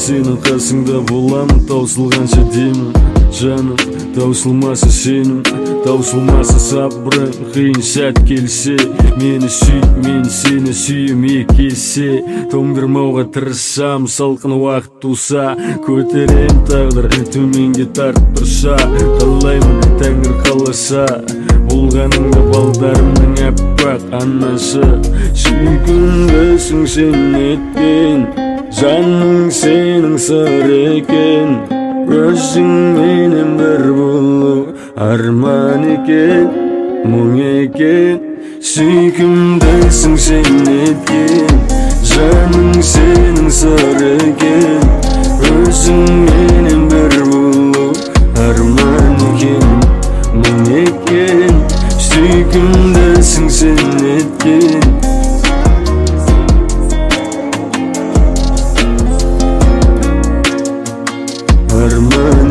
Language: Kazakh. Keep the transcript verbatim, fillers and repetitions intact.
сенің қасыңда боламын, таусылғанша деймін. Жаным, таусылмаса сенің, таусылмаса сабырың. Қиын сәт келсе, мені сүй, мен сені сүйем екі есе. Тоңдырмауға тырысам, салқын уақыт туса. Көтерем тағдыр, төменге тартып тұрса. Қалаймын, тәңір қаласа, болғаныңда балдарымның әппақ анасы. Сүйкімдісің сен еткен, жаның сенің сыр екен. Өзіңменен бір болу арман екен, мұң екен. Сүйкімдісің сен еткен, жаның сенің сыр екен. Өзіңменен бір болу арман екен, мұң екен. Сүйкімдісің сен еткен. Arman